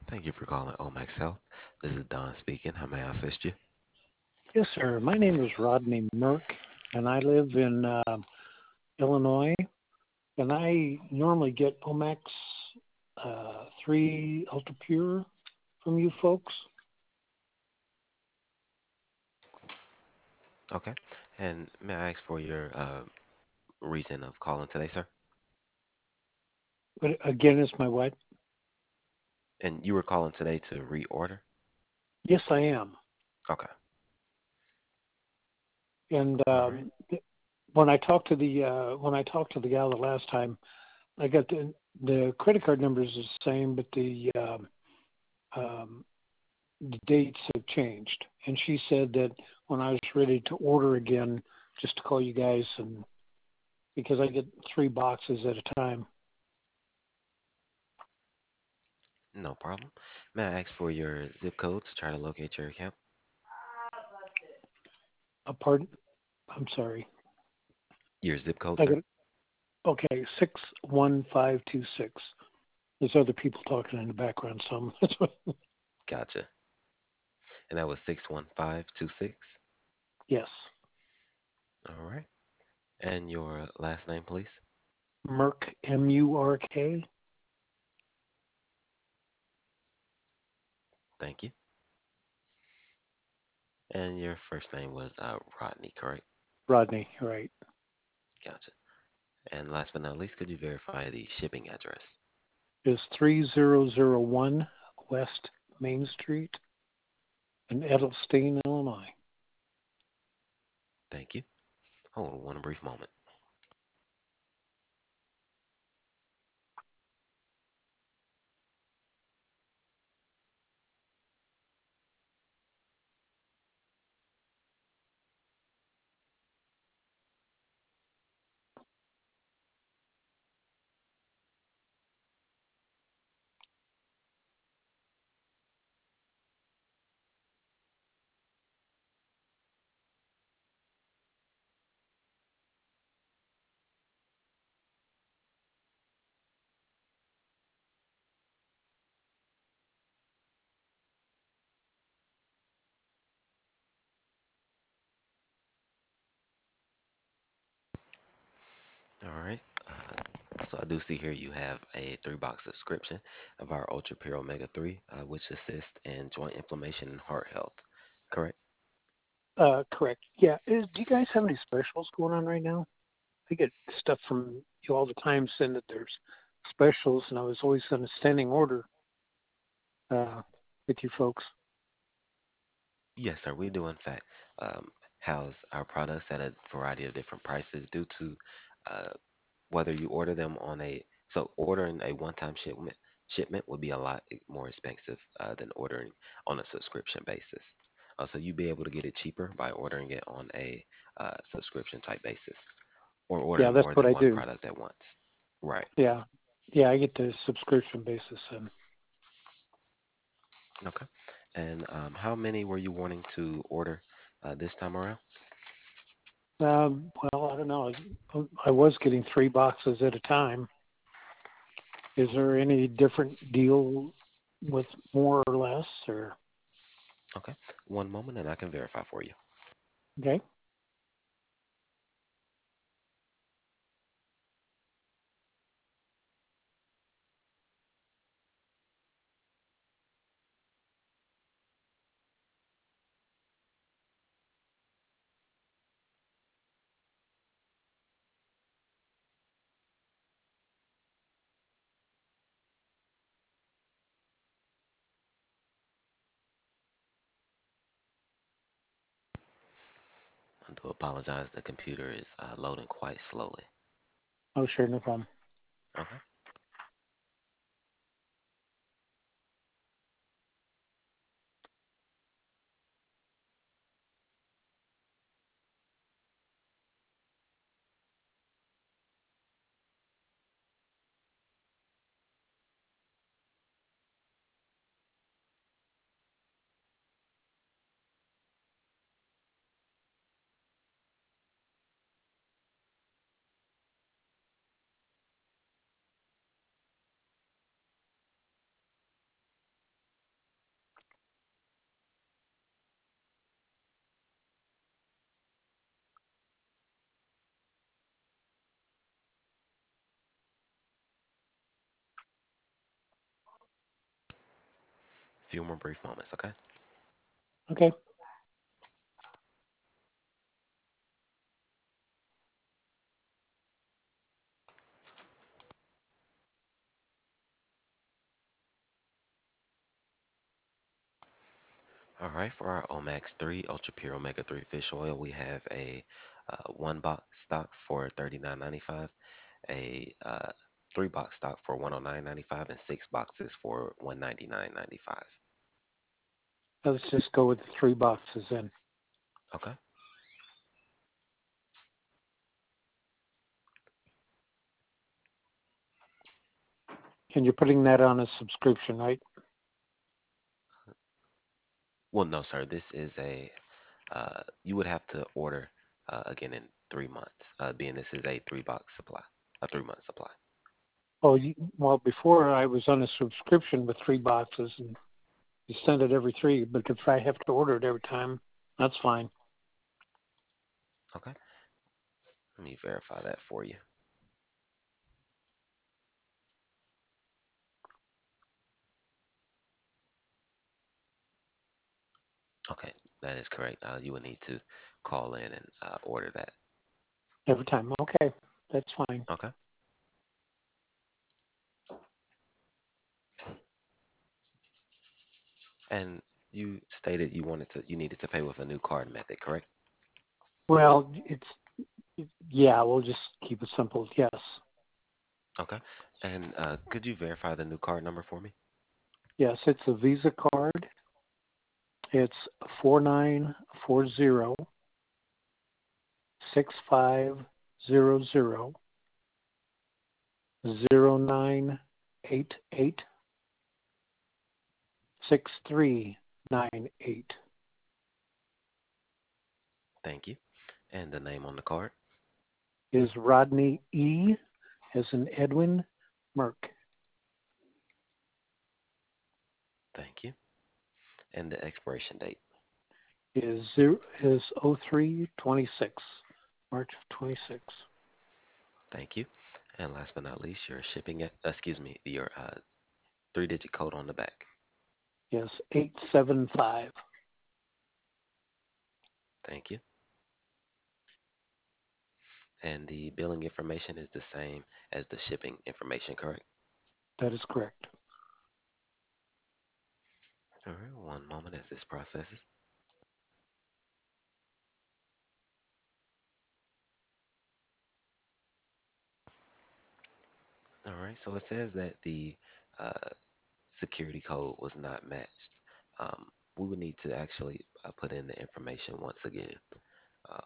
Thank you for calling Omax Health. This is Don speaking. How may I assist you? Yes, sir. My name is Rodney Merck, and I live in Illinois. And I normally get Omax 3 Ultra Pure from you folks. Okay. And may I ask for your reason of calling today, sir? But again, it's my wife. And you were calling today to reorder? Yes, I am. Okay. And All right. when I talked to the gal the last time, I got the credit card numbers is the same, but um, the dates have changed. And she said that when I was ready to order again, just to call you guys and because I get 3 boxes at a time. No problem. May I ask for your zip code to try to locate your account? Pardon? I'm sorry. Your zip code, I sir? got okay. 61526. There's other people talking in the background. Some. Gotcha. And that was 61526. Yes. All right. And your last name, please? Merck. Murk. Thank you. And your first name was Rodney, correct? Rodney. Right. Gotcha. And last but not least, could you verify the shipping address? Is 3001 West Main Street in Edelstein, Illinois. Thank you. Hold on one brief moment. All right. So I do see here you have a 3 box subscription of our Ultra Pure Omega 3, which assists in joint inflammation and heart health. Correct? Correct. Yeah. Do you guys have any specials going on right now? I get stuff from you all the time saying that there's specials, and I was always on a standing order uh, with you folks. Yes, sir. We do, in fact, um, house our products at a variety of different prices due to uh, whether you order them on a so ordering a one-time shipment would be a lot more expensive than ordering on a subscription basis. So you'd be able to get it cheaper by ordering it on a subscription type basis or Yeah, ordering that's more what than I one do. product at once. Right. Yeah. Yeah, I get the subscription basis. And Okay. And how many were you wanting to order this time around? well, I don't know. I was getting 3 boxes at a time. Is there any different deal with more or less, or Okay. One moment and I can verify for you. okay? I do apologize. The computer is loading quite slowly. Oh, sure, no problem. Okay. Few more brief moments, okay? Okay. All right, for our Omax 3 Ultra Pure Omega 3 fish oil, we have a one box stock for $39.95, a three box stock for $109.95, and six boxes for $199.95. Let's just go with the 3 boxes then. Okay. And you're putting that on a subscription, right? Well, no, sir. This is a you would have to order again in 3 months, being this is a three box supply, a 3 month supply. Oh, well, before I was on a subscription with 3 boxes, and you send it every three. But if I have to order it every time, that's fine. Okay. Let me verify that for you. Okay, that is correct. You would need to call in and order that. Every time. Okay, that's fine. Okay. And you stated you needed to pay with a new card method, correct? Well, yeah. We'll just keep it simple. Yes, Okay. And could you verify the new card number for me? yes. It's a Visa card. It's 4940650009886398 Thank you. And the name on the card? is Rodney E. as in Edwin Merck. Thank you. And the expiration date? Is 0326, March of 26. Thank you. And last but not least, your excuse me, your three-digit code on the back. Yes, 875. Thank you. And the billing information is the same as the shipping information, correct? That is correct. All right, one moment as this processes. All right, so it says that the uh, security code was not matched. Um, we would need to actually put in the information once again. Um,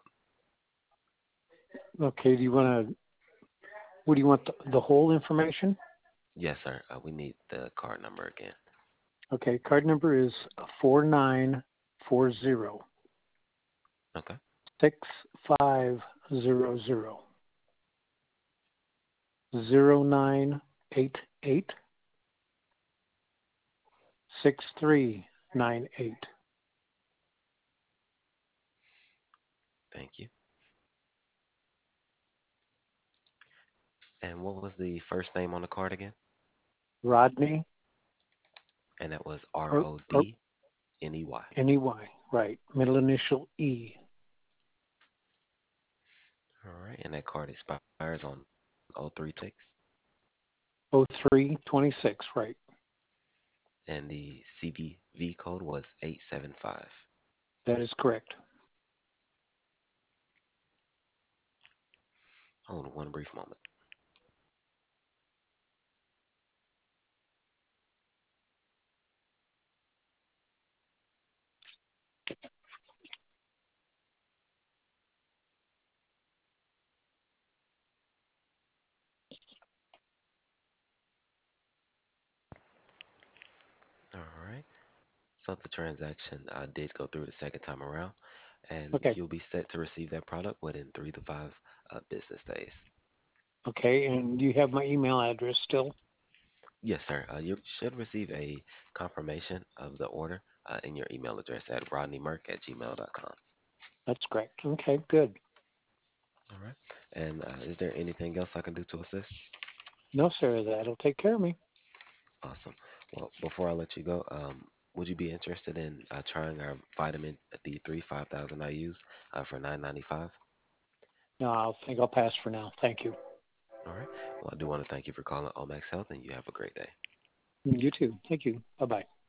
Okay, what do you want, the whole information? yes, sir. We need the card number again. Okay, card number is 4940 Okay, 0988 thank you. And what was the first name on the card again? Rodney, And that was R or, O or D N E Y. N-E-Y, right. Middle initial E. All right, and that card expires on 0326. 0326, right. And the CVV code was 875. That is correct. Hold on one brief moment. All right. So the transaction did go through the second time around, and Okay. you'll be set to receive that product within 3 to 5 business days. Okay, and you have my email address still? Yes, sir. You should receive a confirmation of the order in your email address at rodneymerk@gmail.com. That's correct. Okay, good. All right. And is there anything else I can do to assist? No, sir, that'll take care of me. Awesome. Well, before I let you go, would you be interested in trying our vitamin D3 5000 IUs for 9.95? No, I think I'll pass for now. Thank you. All right. Well, I do want to thank you for calling Omax Health, and you have a great day. You too. Thank you. Bye bye.